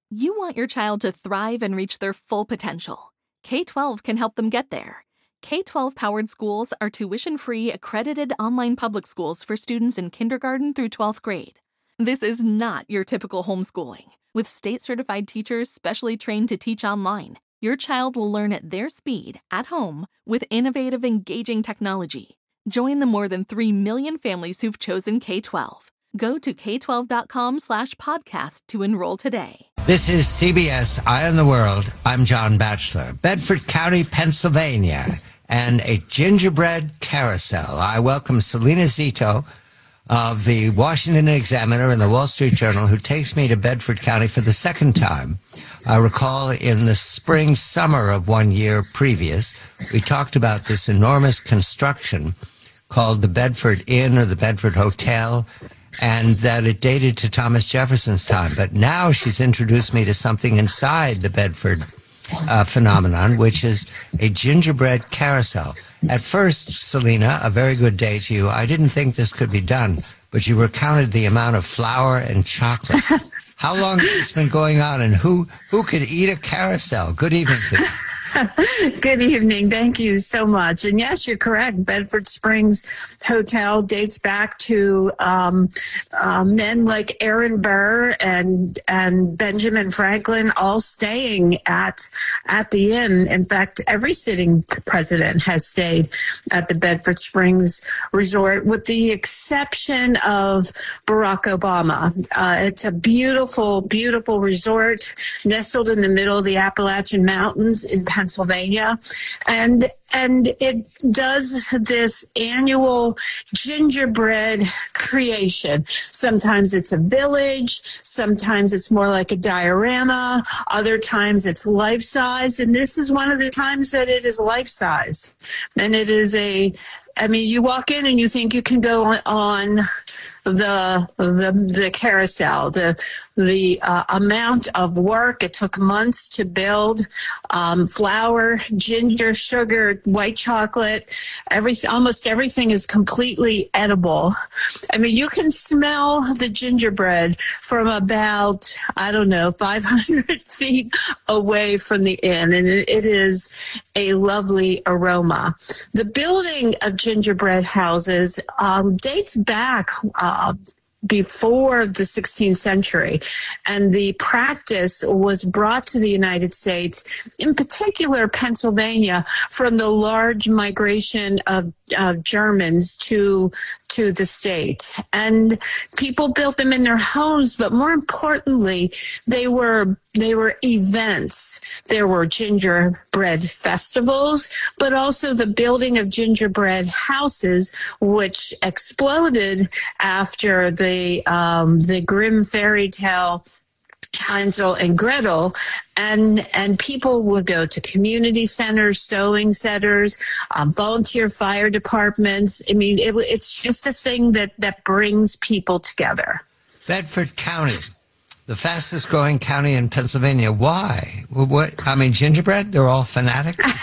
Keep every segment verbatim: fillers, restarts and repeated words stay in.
You want your child to thrive and reach their full potential. K twelve can help them get there. K twelve-powered schools are tuition-free, accredited online public schools for students in kindergarten through twelfth grade. This is not your typical homeschooling. With state-certified teachers specially trained to teach online, your child will learn at their speed, at home, with innovative, engaging technology. Join the more than three million families who've chosen K twelve. Go to k twelve dot com slash podcast to enroll today. This is C B S Eye on the World. I'm John Batchelor. Bedford County, Pennsylvania, and a gingerbread carousel. I welcome Selena Zito of the Washington Examiner and the Wall Street Journal, who takes me to Bedford County for the second time. I recall in the spring, summer of one year previous, we talked about this enormous construction called the Bedford Inn or the Bedford Hotel, and that it dated to Thomas Jefferson's time. But now she's introduced me to something inside the Bedford uh, phenomenon, which is a gingerbread carousel. At first, Selena, a very good day to you. I didn't think this could be done, but you recounted the amount of flour and chocolate. How long has this been going on, and who, who could eat a carousel? Good evening to you. Good evening. Thank you so much. And yes, you're correct. Bedford Springs Hotel dates back to um, uh, men like Aaron Burr and and Benjamin Franklin, all staying at at the inn. In fact, every sitting president has stayed at the Bedford Springs Resort, with the exception of Barack Obama. Uh, it's a beautiful, beautiful resort nestled in the middle of the Appalachian Mountains in Pennsylvania, and and it does this annual gingerbread creation. Sometimes it's a village, sometimes it's more like a diorama, other times it's life-size, and this is one of the times that it is life-sized. And it is a, I mean, you walk in and you think you can go on, on the the the carousel, the the uh, amount of work. It took months to build. Um, flour, ginger, sugar, white chocolate, everything. Almost everything is completely edible. I mean, you can smell the gingerbread from about, I don't know, five hundred feet away from the inn, and it, it is a lovely aroma. The building of gingerbread houses um, dates back Uh, before the sixteenth century, and the practice was brought to the United States, in particular Pennsylvania, from the large migration of uh, Germans to to the state. And people built them in their homes, but more importantly, they were they were events. There were gingerbread festivals, but also the building of gingerbread houses, which exploded after the um, the Grimm fairy tale Hansel and Gretel, and and people would go to community centers, sewing centers, um, volunteer fire departments. I mean, it, it's just a thing that, that brings people together. Bedford County, the fastest growing county in Pennsylvania. Why? Well, what? I mean, gingerbread? They're all fanatics?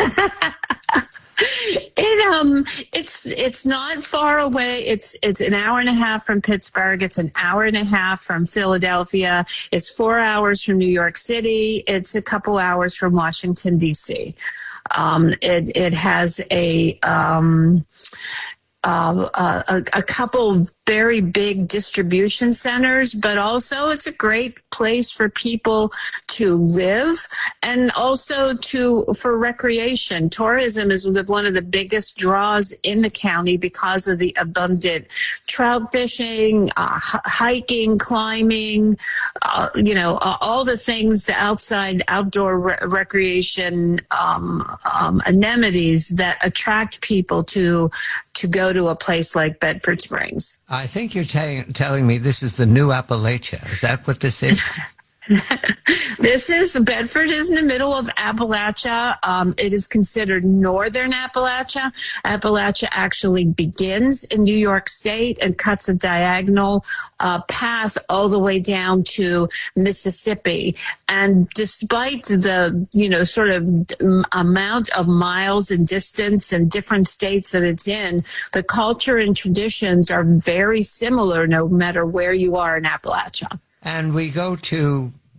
It um it's it's not far away. It's it's an hour and a half from Pittsburgh. It's an hour and a half from Philadelphia. It's four hours from New York City. It's a couple hours from Washington, D C. Um, it it has a um uh, a, a couple very big distribution centers, but also it's a great place for people to live and also to for recreation. Tourism is one of the biggest draws in the county because of the abundant trout fishing, uh, hiking, climbing, uh, you know, uh, all the things, the outside outdoor re- recreation um, um, amenities that attract people to to go to a place like Bedford Springs. I think you're t- telling me this is the new Appalachia. Is that what this is? This is, Bedford is in the middle of Appalachia. Um, it is considered northern Appalachia. Appalachia actually begins in New York State and cuts a diagonal uh, path all the way down to Mississippi. And despite the, you know, sort of amount of miles and distance and different states that it's in, the culture and traditions are very similar no matter where you are in Appalachia. And we go to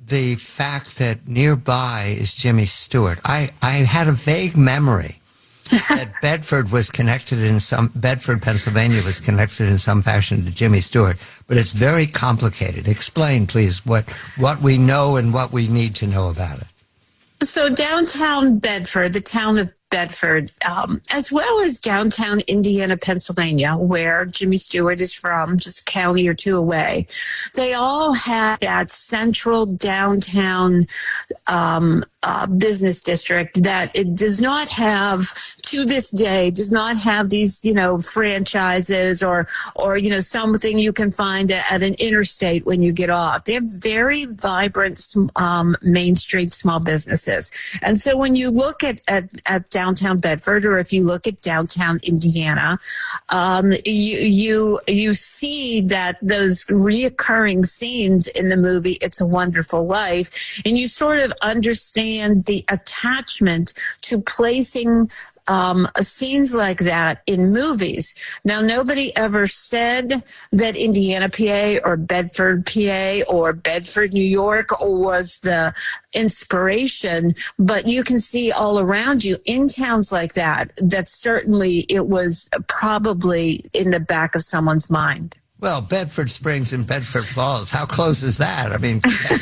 the fact that nearby is Jimmy Stewart. I, I had a vague memory that Bedford was connected in some, Bedford, Pennsylvania was connected in some fashion to Jimmy Stewart, but it's very complicated. Explain, please, what, what we know and what we need to know about it. So downtown Bedford, the town of Bedford, um, as well as downtown Indiana, Pennsylvania, where Jimmy Stewart is from, just a county or two away, they all have that central downtown um, uh, business district that it does not have, to this day, does not have these, you know, franchises or, or you know, something you can find at an interstate when you get off. They have very vibrant um, Main Street small businesses. And so when you look at, at, at downtown Bedford, or if you look at downtown Indiana, um, you, you, you see that those reoccurring scenes in the movie, It's a Wonderful Life, and you sort of understand the attachment to placing Um, scenes like that in movies. Now, nobody ever said that Indiana, P A, or Bedford, P A, or Bedford, New York was the inspiration, but you can see all around you in towns like that, that certainly it was probably in the back of someone's mind. Well, Bedford Springs and Bedford Falls, how close is that? I mean...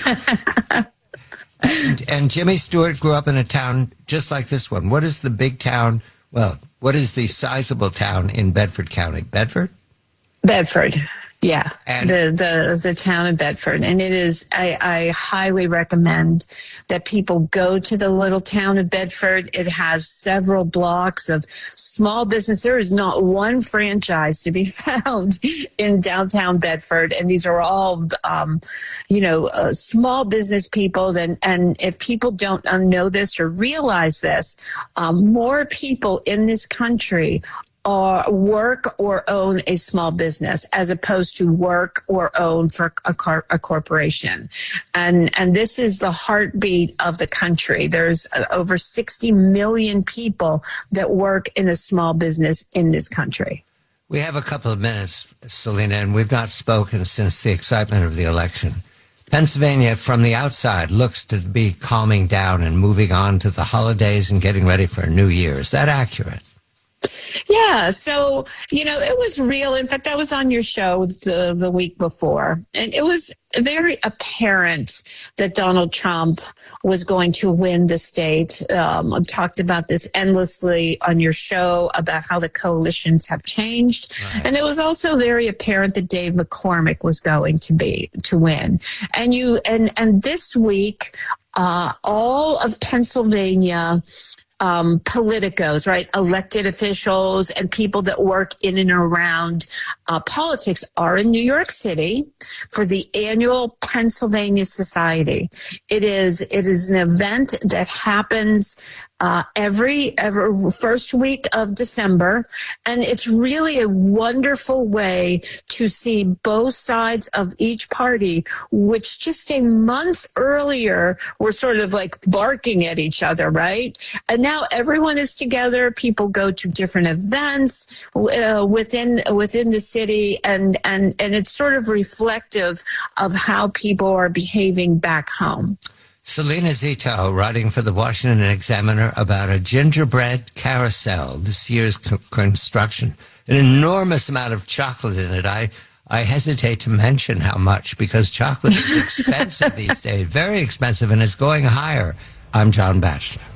And, and Jimmy Stewart grew up in a town just like this one. What is the big town? Well, what is the sizable town in Bedford County? Bedford? Bedford, yeah. And the, the the town of Bedford. And it is, I, I highly recommend that people go to the little town of Bedford. It has several blocks of small business. There is not one franchise to be found in downtown Bedford. And these are all, um, you know, uh, small business people. And, and if people don't know this or realize this, um, more people in this country or work or own a small business as opposed to work or own for a, car, a corporation. And, and this is the heartbeat of the country. There's over sixty million people that work in a small business in this country. We have a couple of minutes, Selena, and we've not spoken since the excitement of the election. Pennsylvania, from the outside, looks to be calming down and moving on to the holidays and getting ready for a new year. Is that accurate? Yeah, so, you know, it was real. In fact, I was on your show the, the week before, and it was very apparent that Donald Trump was going to win the state. Um, I've talked about this endlessly on your show about how the coalitions have changed. Right. And it was also very apparent that Dave McCormick was going to be to win. And you and, and this week, uh, all of Pennsylvania Um, politicos, right, elected officials and people that work in and around uh, politics are in New York City for the annual Pennsylvania Society. It is it is an event that happens uh, every every first week of December, and it's really a wonderful way to see both sides of each party, which just a month earlier were sort of like barking at each other, right? And now everyone is together. People go to different events uh, within within the city, and and and it's sort of reflective of how people are behaving back home. Selena Zito, writing for the Washington Examiner about a gingerbread carousel, this year's co- construction. An enormous amount of chocolate in it. I, I hesitate to mention how much because chocolate is expensive these days, very expensive, and it's going higher. I'm John Batchelor.